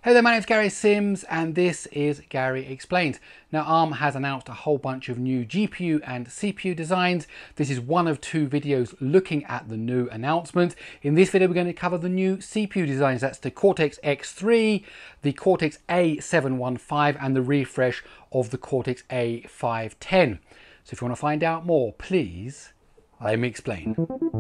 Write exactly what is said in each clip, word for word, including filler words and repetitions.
Hey there, my name's Gary Sims and this is Gary Explains. Now ARM has announced a whole bunch of new G P U and C P U designs. This is one of two videos looking at the new announcement. In this video we're going to cover the new C P U designs. That's the Cortex X three, the Cortex A seven fifteen and the refresh of the Cortex A five ten. So if you want to find out more, please let me explain.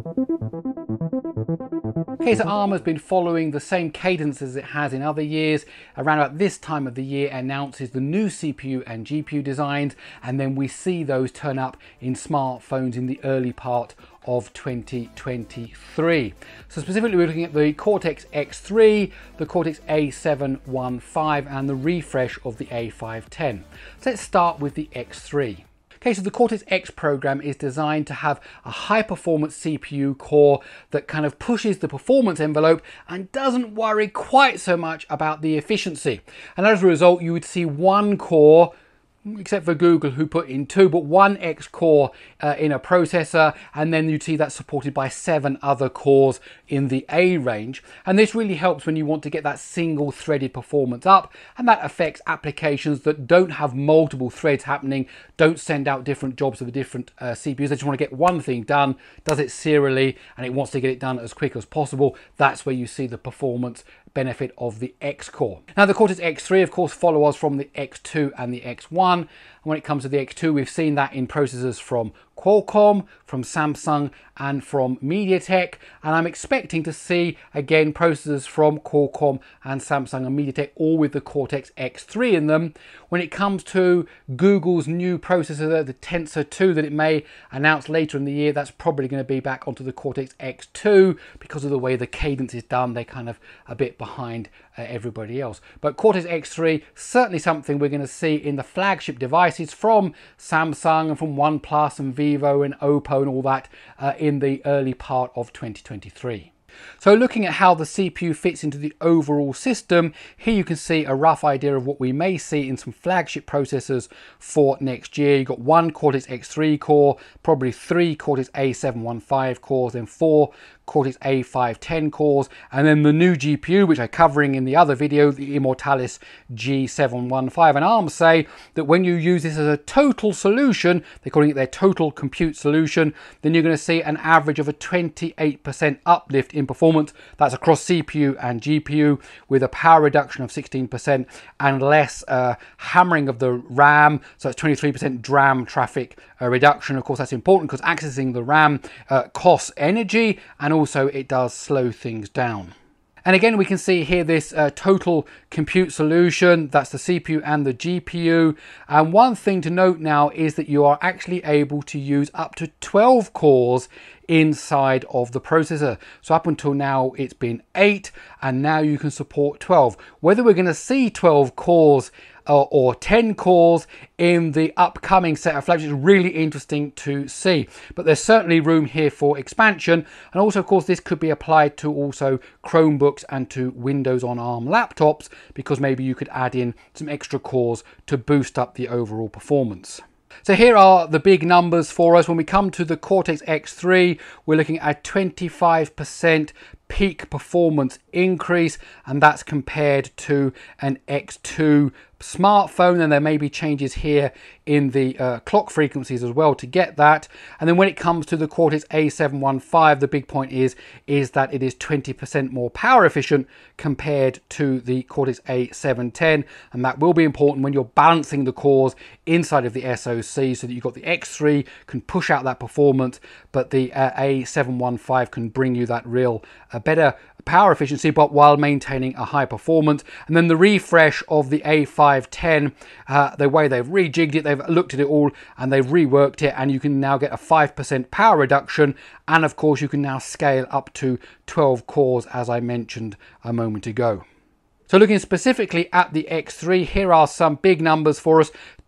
Okay, so ARM has been following the same cadence as it has in other years. Around about this time of the year announces the new C P U and G P U designs, and then we see those turn up in smartphones in the early part of twenty twenty-three. So specifically we're looking at the Cortex X three, the Cortex A seven fifteen and the refresh of the A five ten. So let's start with the X three. Okay, so the Cortex X program is designed to have a high performance C P U core that kind of pushes the performance envelope and doesn't worry quite so much about the efficiency. And as a result, you would see one core, except for Google who put in two, but one X core uh, in a processor, and then you'd see that supported by seven other cores in the A range. And this really helps when you want to get that single threaded performance up, and that affects applications that don't have multiple threads happening, don't send out different jobs to the different uh, C P Us. They just want to get one thing done, does it serially, and it wants to get it done as quick as possible. That's where you see the performance benefit of the X core. Now the Cortex X three of course follows from the X two and the X one. And when it comes to the X two, we've seen that in processors from Qualcomm, from Samsung and from MediaTek, and I'm expecting to see again processors from Qualcomm and Samsung and MediaTek all with the Cortex X three in them. When it comes to Google's new processor, the Tensor two, that it may announce later in the year, that's probably going to be back onto the Cortex X two because of the way the cadence is done. They're kind of a bit behind uh, everybody else. But Cortex X three, certainly something we're going to see in the flagship devices from Samsung and from OnePlus and Vivo and Oppo and all that uh, in the early part of twenty twenty-three. So looking at how the C P U fits into the overall system, here you can see a rough idea of what we may see in some flagship processors for next year. You've got one Cortex X three core, probably three Cortex A seven fifteen cores, then four Cortex A five ten cores, and then the new G P U, which I'm covering in the other video, the Immortalis G seven fifteen. And ARM say that when you use this as a total solution, they're calling it their total compute solution, then you're going to see an average of a twenty-eight percent uplift in performance. That's across C P U and G P U, with a power reduction of sixteen percent and less uh, hammering of the RAM. So it's twenty-three percent DRAM traffic uh, reduction. Of course, that's important because accessing the RAM uh, costs energy, and also it does slow things down. And again, we can see here this uh, total compute solution. That's the C P U and the G P U. And one thing to note now is that you are actually able to use up to twelve cores inside of the processor. So up until now it's been eight, and now you can support twelve. Whether we're going to see twelve cores or, or ten cores in the upcoming set of flagships is really interesting to see. But there's certainly room here for expansion, and also of course this could be applied to also Chromebooks and to Windows on ARM laptops, because maybe you could add in some extra cores to boost up the overall performance. So here are the big numbers for us. When we come to the Cortex X three, we're looking at twenty-five percent peak performance increase, and that's compared to an X two smartphone, and there may be changes here in the uh, clock frequencies as well to get that. And then when it comes to the Cortex A seven fifteen, the big point is is that it is twenty percent more power efficient compared to the Cortex A seven ten, and that will be important when you're balancing the cores inside of the S O C, so that you've got the X three can push out that performance, but the uh, A seven fifteen can bring you that real uh, better power efficiency, but while maintaining a high performance. And then the refresh of the A five ten, uh, the way they've rejigged it, they've looked at it all and they've reworked it, and you can now get a five percent power reduction, and of course you can now scale up to twelve cores as I mentioned a moment ago. So looking specifically at the X three, here are some big numbers for us.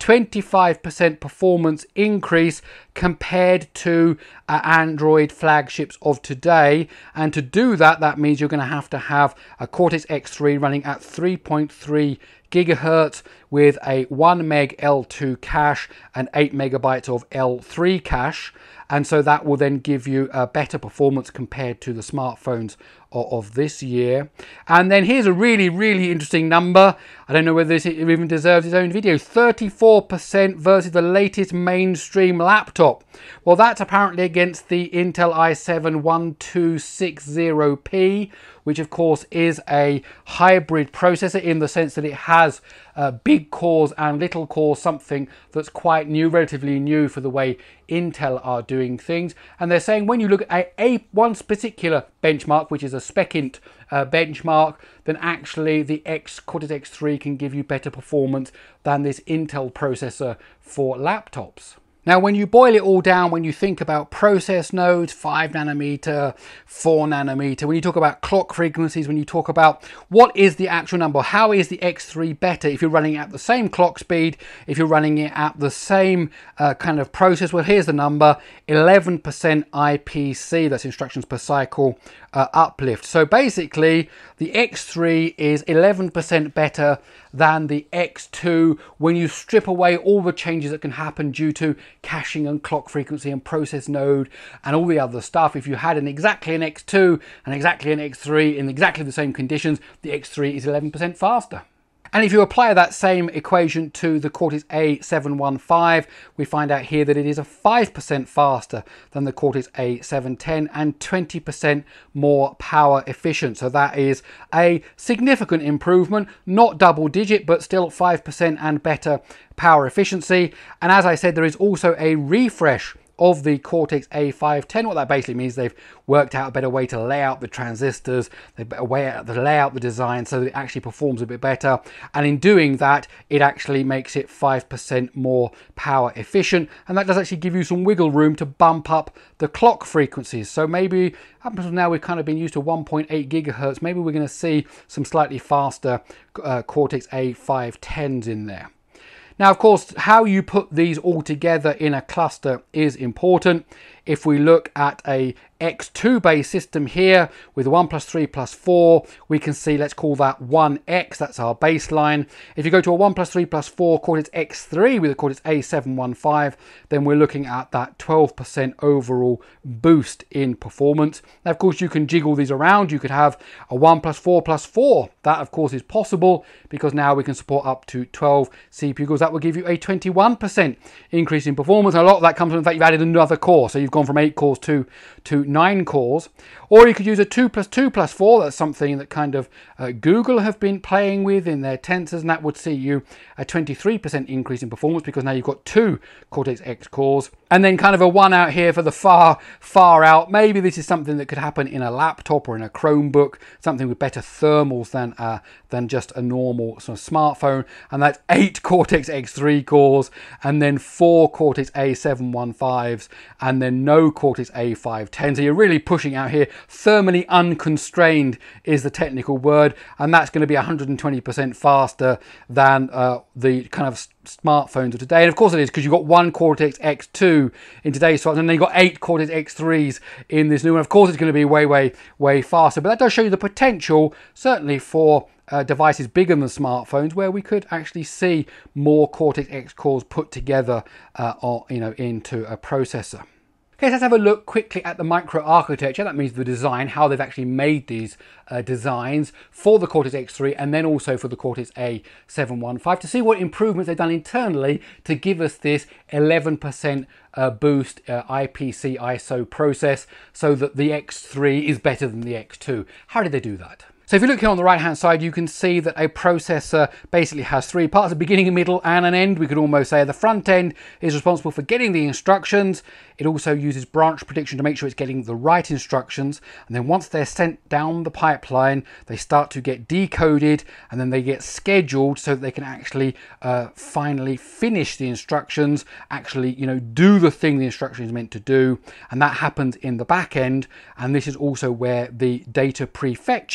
twenty-five percent performance increase compared to uh, Android flagships of today. And to do that, that means you're going to have to have a Cortex X three running at three point three gigahertz with a one meg L two cache and eight megabytes of L three cache. And so that will then give you a better performance compared to the smartphones of, of this year. And then here's a really, really interesting number. I don't know whether this even deserves its own video. thirty-four percent versus the latest mainstream laptop. Well, that's apparently against the Intel i seven twelve sixty P, which of course is a hybrid processor in the sense that it has uh, big cores and little cores, something that's quite new, relatively new for the way Intel are doing things. And they're saying when you look at a, a one particular benchmark, which is a SpecInt uh, benchmark, then actually the X Cortex X three can give you better performance than this Intel processor for laptops. Now, when you boil it all down, when you think about process nodes, five nanometer, four nanometer, when you talk about clock frequencies, when you talk about what is the actual number, how is the X three better if you're running it at the same clock speed, if you're running it at the same uh, kind of process, well, here's the number, eleven percent I P C, that's instructions per cycle, uh, uplift. So basically, the X three is eleven percent better than the X two when you strip away all the changes that can happen due to caching and clock frequency and process node and all the other stuff. If you had an exactly an X two and exactly an X three in exactly the same conditions, the X three is eleven percent faster. And if you apply that same equation to the Cortex A seven fifteen, we find out here that it is a five percent faster than the Cortex A seven ten and twenty percent more power efficient. So that is a significant improvement, not double digit, but still five percent and better power efficiency. And as I said, there is also a refresh of the Cortex A five ten. What that basically means, they've worked out a better way to lay out the transistors, they've better way out to lay out the design so that it actually performs a bit better. And in doing that, it actually makes it five percent more power efficient. And that does actually give you some wiggle room to bump up the clock frequencies. So maybe up until now, we've kind of been used to one point eight gigahertz. Maybe we're going to see some slightly faster uh, Cortex A five tens in there. Now, of course, how you put these all together in a cluster is important. If we look at a X two based system here with one plus three plus four, we can see, let's call that one X, that's our baseline. If you go to a one plus three plus four Cortex X three with a Cortex A seven fifteen, then we're looking at that twelve percent overall boost in performance. Now, of course, you can jiggle these around. You could have a one plus four plus four. That, of course, is possible because now we can support up to twelve C P U cores. That will give you a twenty-one percent increase in performance. And a lot of that comes from the fact you've added another core. So you've gone from eight cores to, to nine cores. Or you could use a two plus two plus four. That's something that kind of uh, Google have been playing with in their tensors, and that would see you a twenty-three percent increase in performance because now you've got two Cortex X cores. And then kind of a one out here for the far, far out. Maybe this is something that could happen in a laptop or in a Chromebook, something with better thermals than, uh, than just a normal sort of smartphone. And that's eight Cortex X three cores, and then four Cortex A seven fifteens, and then no Cortex A five ten. So you're really pushing out here. Thermally unconstrained is the technical word, and that's going to be one hundred twenty percent faster than uh, the kind of smartphones of today. And of course it is, because you've got one Cortex X two in today's smartphone, and then you've got eight Cortex X threes in this new one. Of course it's going to be way, way, way faster, but that does show you the potential, certainly for Uh, devices bigger than smartphones, where we could actually see more Cortex X cores put together, uh, or, you know, into a processor. Okay, so let's have a look quickly at the microarchitecture. That means the design, how they've actually made these uh, designs for the Cortex X three and then also for the Cortex A seven fifteen, to see what improvements they've done internally to give us this eleven percent uh, boost uh, I P C I S O process, so that the X three is better than the X two. How did they do that? So if you look here on the right hand side, you can see that a processor basically has three parts: a beginning, a middle and an end. We could almost say the front end is responsible for getting the instructions. It also uses branch prediction to make sure it's getting the right instructions, and then once they're sent down the pipeline, they start to get decoded, and then they get scheduled so that they can actually uh, finally finish the instructions, actually, you know, do the thing the instruction is meant to do. And that happens in the back end, and this is also where the data prefetching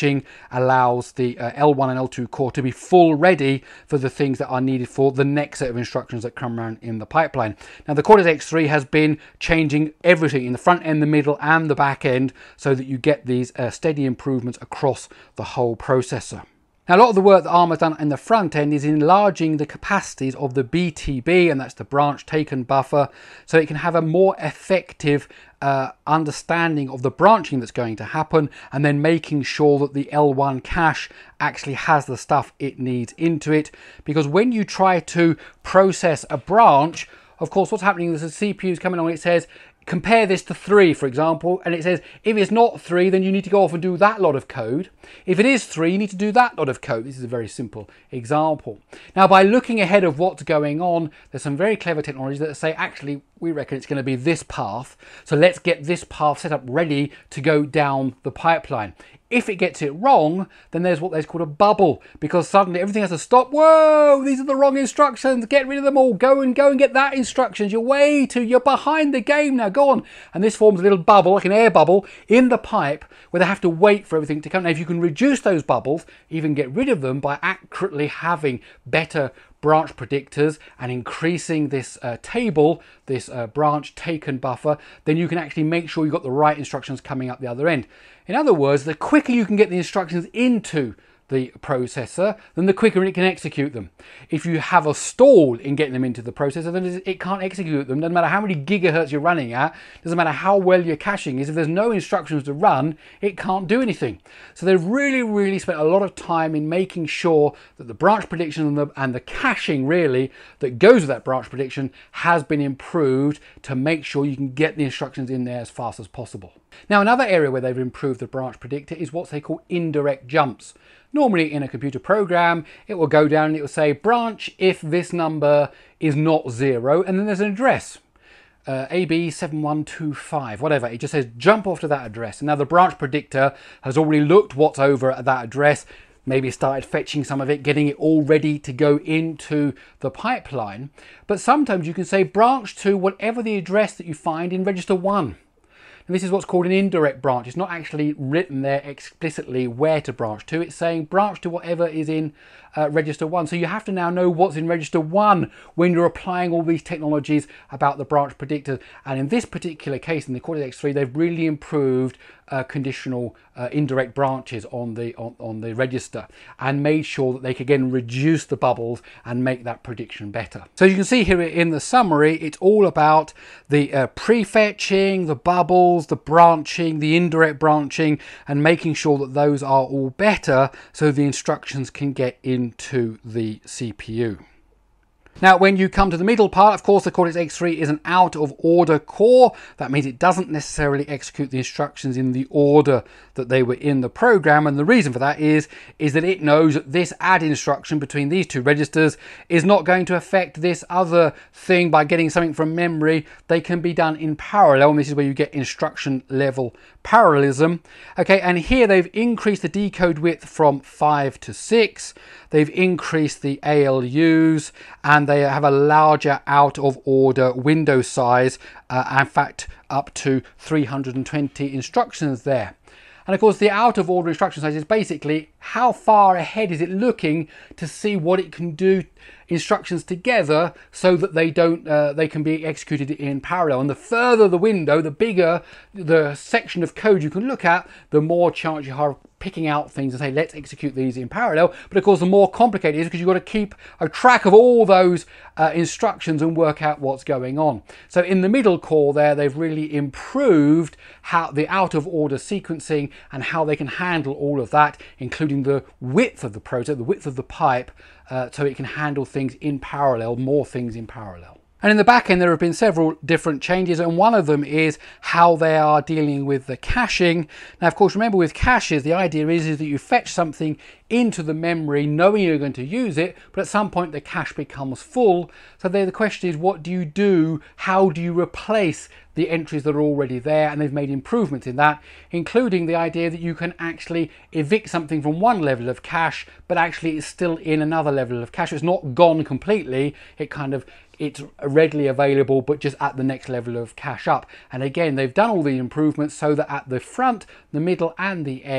allows the uh, L one and L two core to be full ready for the things that are needed for the next set of instructions that come around in the pipeline. Now the Cortex X three has been changing everything in the front end, the middle and the back end so that you get these uh, steady improvements across the whole processor. Now, a lot of the work that ARM has done in the front end is enlarging the capacities of the B T B, and that's the branch taken buffer, so it can have a more effective uh, understanding of the branching that's going to happen, and then making sure that the L one cache actually has the stuff it needs into it. Because when you try to process a branch, of course, what's happening is the C P U is coming along, it says, compare this to three, for example, and it says if it's not three, then you need to go off and do that lot of code. If it is three, you need to do that lot of code. This is a very simple example. Now, by looking ahead of what's going on, there's some very clever technologies that say, actually, we reckon it's going to be this path, so let's get this path set up ready to go down the pipeline. If it gets it wrong, then there's what there's called a bubble, because suddenly everything has to stop. Whoa, these are the wrong instructions. Get rid of them all. Go and go and get that instructions. You're way too, you're behind the game now. Go on. And this forms a little bubble, like an air bubble, in the pipe where they have to wait for everything to come. Now, if you can reduce those bubbles, even get rid of them by accurately having better branch predictors and increasing this uh, table, this uh, branch taken buffer, then you can actually make sure you've got the right instructions coming up the other end. In other words, the quicker you can get the instructions into the processor, then the quicker it can execute them. If you have a stall in getting them into the processor, then it can't execute them. Doesn't matter how many gigahertz you're running at, doesn't matter how well your caching is, if there's no instructions to run, it can't do anything. So they've really, really spent a lot of time in making sure that the branch prediction and the, and the caching really that goes with that branch prediction has been improved to make sure you can get the instructions in there as fast as possible. Now, another area where they've improved the branch predictor is what they call indirect jumps. Normally in a computer program, it will go down and it will say branch if this number is not zero, and then there's an address, uh, A B seven one two five, whatever. It just says jump off to that address. And now the branch predictor has already looked what's over at that address, maybe started fetching some of it, getting it all ready to go into the pipeline. But sometimes you can say branch to whatever the address that you find in register one. And this is what's called an indirect branch. It's not actually written there explicitly where to branch to. It's saying branch to whatever is in uh, register one. So you have to now know what's in register one when you're applying all these technologies about the branch predictor. And in this particular case, in the Cortex X three, they've really improved uh, conditional uh, indirect branches on the on, on the register and made sure that they could again reduce the bubbles and make that prediction better. So you can see here in the summary, it's all about the uh, prefetching, the bubbles, the branching, the indirect branching, and making sure that those are all better so the instructions can get into the C P U. Now, when you come to the middle part, of course, the Cortex X three is an out of order core. That means it doesn't necessarily execute the instructions in the order that they were in the program. And the reason for that is, is that it knows that this add instruction between these two registers is not going to affect this other thing by getting something from memory. They can be done in parallel, and this is where you get instruction level parallelism. Okay, and here they've increased the decode width from five to six. They've increased the A L Us, and they have a larger out of order window size, uh, in fact up to three hundred twenty instructions there. And of course, the out of order instruction size is basically how far ahead is it looking to see what it can do instructions together so that they don't uh, they can be executed in parallel. And the further the window, the bigger the section of code you can look at, the more chance you have picking out things and say, let's execute these in parallel. But of course, the more complicated it is because you've got to keep a track of all those uh, instructions and work out what's going on. So in the middle core there, they've really improved how the out of order sequencing and how they can handle all of that, including the width of the processor, the width of the pipe, uh, so it can handle things in parallel, more things in parallel. And in the back end, there have been several different changes, and one of them is how they are dealing with the caching. Now, of course, remember with caches, the idea is, is that you fetch something into the memory knowing you're going to use it, but at some point the cache becomes full. So there the question is, what do you do? How do you replace the entries that are already there? And they've made improvements in that, including the idea that you can actually evict something from one level of cache, but actually it's still in another level of cache. It's not gone completely. It kind of it's readily available, but just at the next level of cache up. And again, they've done all the improvements so that at the front, the middle and the end,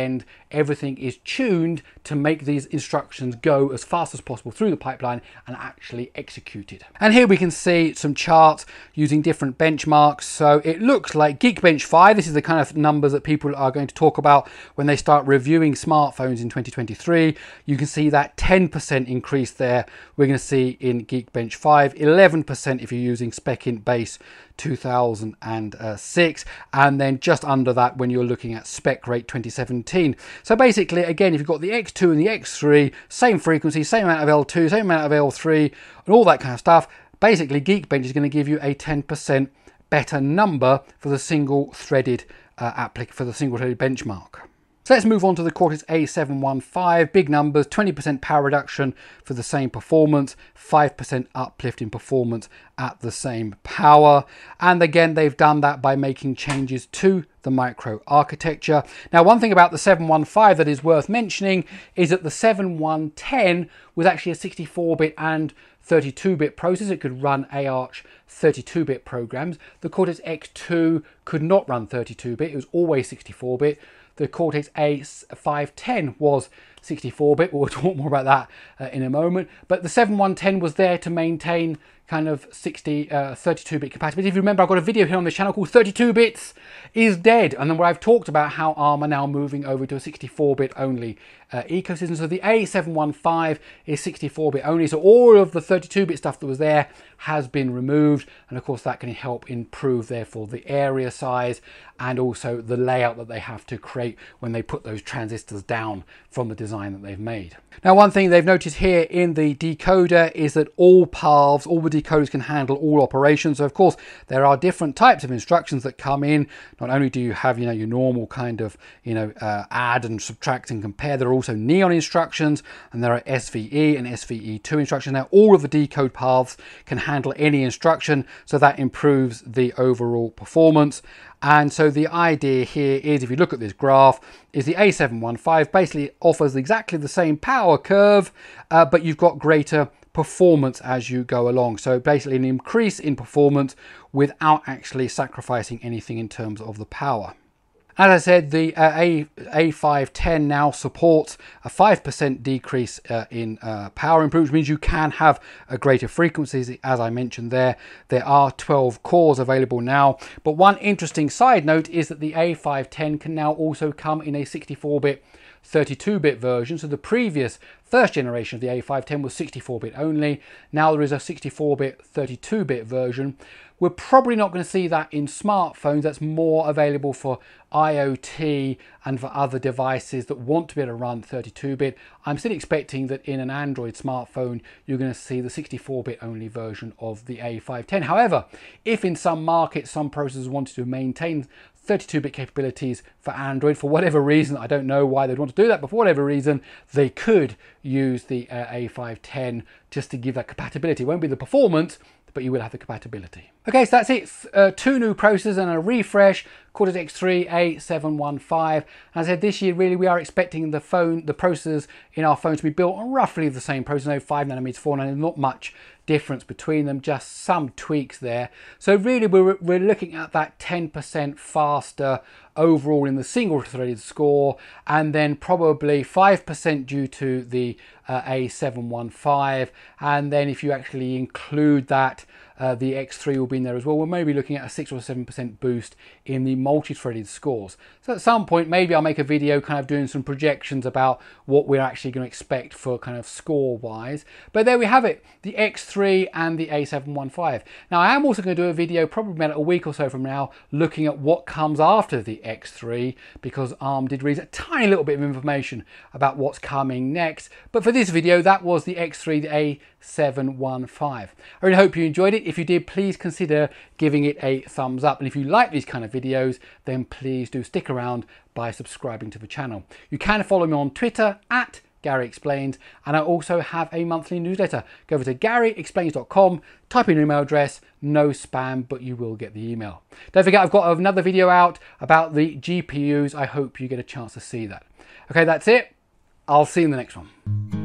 everything is tuned to make these instructions go as fast as possible through the pipeline and actually executed. And here we can see some charts using different benchmarks. So it looks like Geekbench five, this is the kind of numbers that people are going to talk about when they start reviewing smartphones in twenty twenty-three. You can see that ten percent increase there we're going to see in Geekbench five, eleven percent if you're using SpecInt Base two thousand six, and then just under that when you're looking at SpecRate twenty seventeen. So basically, again, if you've got the X two and the X three, same frequency, same amount of L two, same amount of L three, and all that kind of stuff, basically Geekbench is going to give you a ten percent better number for the single threaded uh, applic for the single threaded benchmark. So let's move on to the Cortex A seven fifteen, big numbers, twenty percent power reduction for the same performance, five percent uplift in performance at the same power. And again, they've done that by making changes to the micro architecture. Now, one thing about the seven fifteen that is worth mentioning is that the seven ten was actually a sixty-four bit and thirty-two bit processor. It could run A Arch thirty-two bit programs. The Cortex X two could not run thirty-two bit, it was always sixty-four bit. The Cortex A five ten was sixty-four bit, we'll talk more about that uh, in a moment. But the seven ten was there to maintain kind of sixty, thirty-two bit compatibility. If you remember, I've got a video here on this channel called thirty-two bits is dead, and then where I've talked about how ARM are now moving over to a sixty-four bit only uh, ecosystem. So the A seven fifteen is sixty-four bit only, so all of the thirty-two bit stuff that was there has been removed, and of course that can help improve therefore the area size and also the layout that they have to create when they put those transistors down from the design that they've made. Now, one thing they've noticed here in the decoder is that all paths, all the decoders can handle all operations. So of course there are different types of instructions that come in. Not only do you have, you know, your normal kind of, you know, uh, add and subtract and compare, there are also neon instructions, and there are S V E and S V E two instructions. Now all of the decode paths can handle any instruction, so that improves the overall performance. And so the idea here is, if you look at this graph, is the A seven fifteen basically offers exactly the same power curve, uh, but you've got greater performance as you go along. So basically an increase in performance without actually sacrificing anything in terms of the power. As I said, the uh, A, A five ten now supports a five percent decrease uh, in uh, power improvement, which means you can have a greater frequencies. As I mentioned there, there are twelve cores available now. But one interesting side note is that the A five ten can now also come in a sixty-four bit, thirty-two bit version. So the previous first generation of the A five ten was sixty-four bit only. Now there is a sixty-four bit, thirty-two bit version. We're probably not going to see that in smartphones. That's more available for IoT and for other devices that want to be able to run thirty-two bit. I'm still expecting that in an Android smartphone, you're going to see the sixty-four bit only version of the A five ten. However, if in some markets, some processors wanted to maintain thirty-two bit capabilities for Android, for whatever reason, I don't know why they'd want to do that, but for whatever reason, they could use the uh, A five ten just to give that compatibility. It won't be the performance, but you will have the compatibility. Okay, so that's it. Uh, two new processors and a refresh. Cortex X three, A seven fifteen. As I said, this year really we are expecting the phone, the processors in our phone to be built on roughly the same processor, no five nanometers, four nanometers, not much difference between them, just some tweaks there. So really we're, we're looking at that ten percent faster overall in the single threaded score, and then probably five percent due to the uh, A seven fifteen, and then if you actually include that, uh, the X three will be in there as well. We're maybe looking at a six or seven percent boost in the multi-threaded scores. So at some point maybe I'll make a video kind of doing some projections about what we're actually going to expect for kind of score wise. But there we have it, the X three and the A seven fifteen. Now I am also going to do a video probably about a week or so from now looking at what comes after the X three, because ARM did release a tiny little bit of information about what's coming next. But for this video, that was the X three, the A seven fifteen. I really hope you enjoyed it. If you did, please consider giving it a thumbs up. And if you like these kind of videos, then please do stick around by subscribing to the channel. You can follow me on Twitter at Gary Explains, and I also have a monthly newsletter. Go over to gary explains dot com, type in your email address, no spam, but you will get the email. Don't forget, I've got another video out about the G P Us. I hope you get a chance to see that. Okay, that's it. I'll see you in the next one.